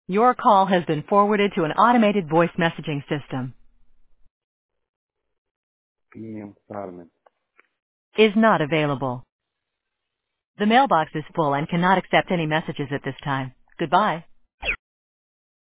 Your call has been forwarded to an automated voice messaging system. PM Solomon. Is not available. The mailbox is full and cannot accept any messages at this time. Goodbye.